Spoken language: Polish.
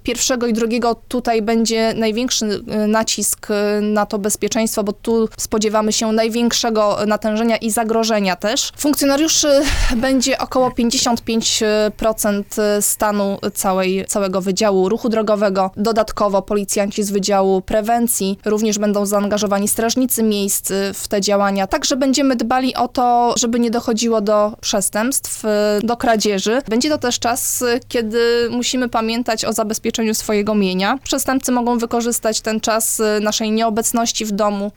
pierwszego i drugiego tutaj będzie największy nacisk na to bezpieczeństwo, bo tu spodziewamy się największego natężenia i zagrożenia też. Funkcjonariuszy będzie około 55% stanu całego Wydziału Ruchu Drogowego. Dodatkowo policjanci z Wydziału Prewencji, również będą zaangażowani strażnicy miejsc w te działania. Także będziemy dbali o to, żeby nie dochodziło do przestępstw, do kradzieży. Będzie to też czas, kiedy musimy pamiętać o zabezpieczeniu swojego mienia. Przestępcy mogą wykorzystać ten czas naszej nieobecności w domu